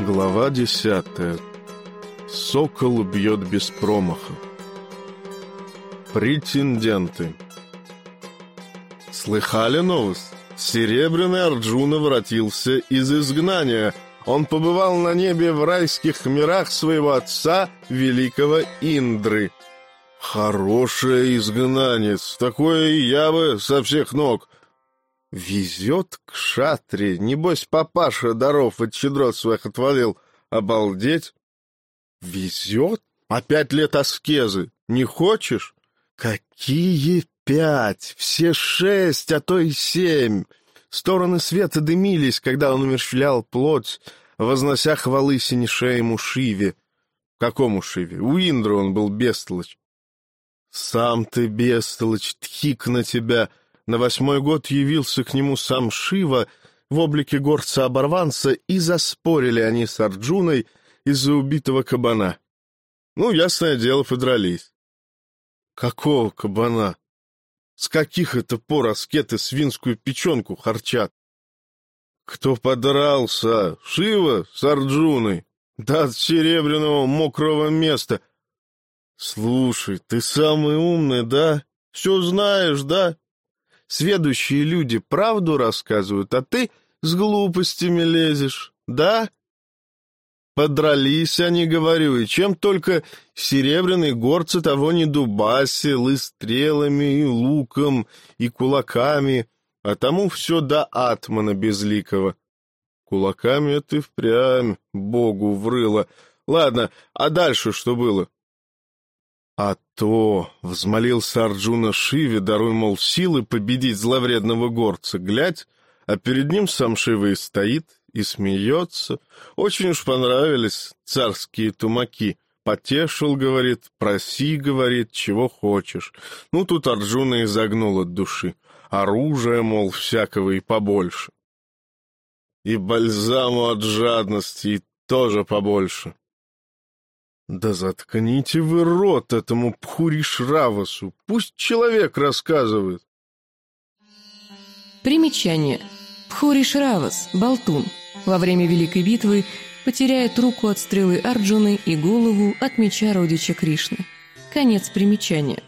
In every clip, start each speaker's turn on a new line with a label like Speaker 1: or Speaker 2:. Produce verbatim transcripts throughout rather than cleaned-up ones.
Speaker 1: Глава десятая. Сокол бьет без промаха. Претенденты. Слыхали новость? Серебряный Арджуна воротился из изгнания. Он побывал на небе в райских мирах своего отца, великого Индры. Хорошее изгнание, такое и я бы со всех ног. Везет к шатре, небось папаша даров от щедрот своих отвалил. Обалдеть! Везет? А пять лет аскезы не хочешь? Какие пять? Все шесть, а то и семь. Стороны света дымились, когда он умерщвлял плоть, вознося хвалы синешеему Шиве. Какому Шиве? У Индры он был бестолочь. Сам ты бестолочь, тхик на тебя! На восьмой год явился к нему сам Шива в облике горца-оборванца, и заспорили они с Арджуной из-за убитого кабана. Ну, ясное дело, подрались. Какого кабана? С каких это пор аскеты свинскую печенку харчат? Кто подрался? Шива с Арджуной? Да от серебряного мокрого места. Слушай, ты самый умный, да? Все знаешь, да? Сведущие люди правду рассказывают, а ты с глупостями лезешь, да? Подрались они, говорю, и чем только серебряные горцы того не дубасил, и стрелами, и луком, и кулаками, а тому все до атмана безликого. Кулаками это и впрямь Богу врыло. Ладно, а дальше что было? А то, — взмолился Арджуна Шиве, даруй, мол, силы победить зловредного горца, глядь, а перед ним сам Шива и стоит, и смеется. Очень уж понравились царские тумаки. Потешил, говорит, проси, говорит, чего хочешь. Ну, тут Арджуна изогнул от души. Оружие, мол, всякого и побольше. И бальзаму от жадности, и тоже побольше. Да заткните вы рот этому Пхуришравасу, пусть человек рассказывает.
Speaker 2: Примечание. Пхуришравас, болтун, во время Великой битвы потеряет руку от стрелы Арджуны и голову от меча родича Кришны. Конец примечания.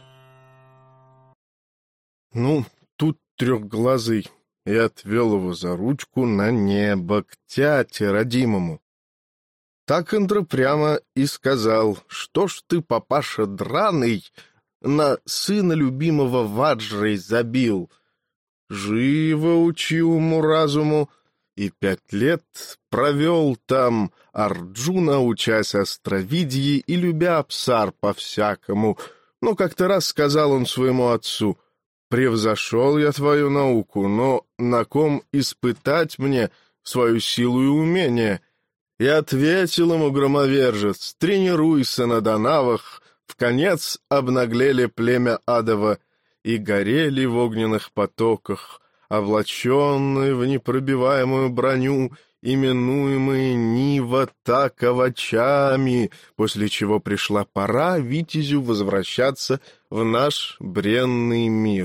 Speaker 1: Ну, тут трехглазый и отвел его за ручку на небо к тяте родимому. Так Индра прямо и сказал: что ж ты, папаша драный, на сына любимого Ваджрой забил? Живо учи уму-разуму, и пять лет провел там Арджуна, учась островидье и любя Апсар по-всякому. Ну, как-то раз сказал он своему отцу: «Превзошел я твою науку, но на ком испытать мне свою силу и умение?» И ответил ему громовержец: «Тренируйся на Данавах». Вконец обнаглели племя адово и горели в огненных потоках, облаченные в непробиваемую броню, именуемые Нива таковачами, после чего пришла пора витязю возвращаться в наш бренный мир.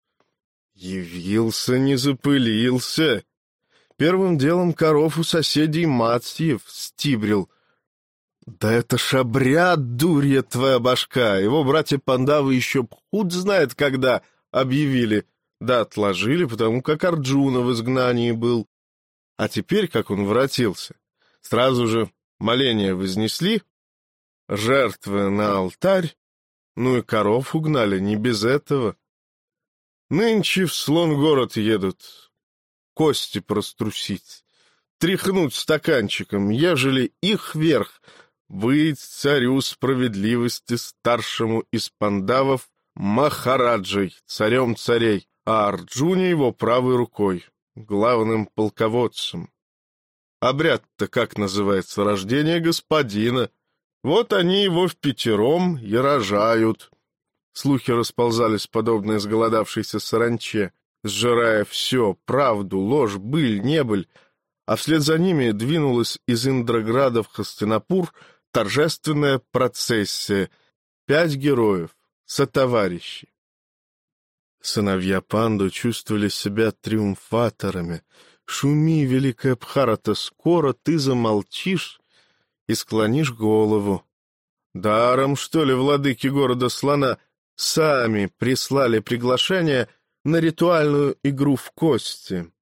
Speaker 1: Явился, не запылился. Первым делом коров у соседей Мацьев стибрил. Да это ж обряд, дурья твоя башка! Его братья Пандавы еще худ знает когда объявили. Да отложили, потому как Арджуна в изгнании был. А теперь, как он воротился, сразу же моления вознесли, жертвы на алтарь, ну и коров угнали, не без этого. Нынче в Слон-город едут кости прострусить, тряхнуть стаканчиком, ежели их верх быть царю справедливости старшему из пандавов Махараджей, царем царей, а Арджуне его правой рукой, главным полководцем. Обряд-то как называется? Рождение господина. Вот они его впятером и рожают. Слухи расползались, подобно изголодавшейся саранче, сжирая все, правду, ложь, быль, небыль, а вслед за ними двинулась из Индраграда в Хастинапур торжественная процессия. Пять героев, сотоварищи. Сыновья Панду чувствовали себя триумфаторами. Шуми, великая Бхарата, скоро ты замолчишь и склонишь голову. Даром, что ли, владыки города Слона сами прислали приглашение на ритуальную игру в кости.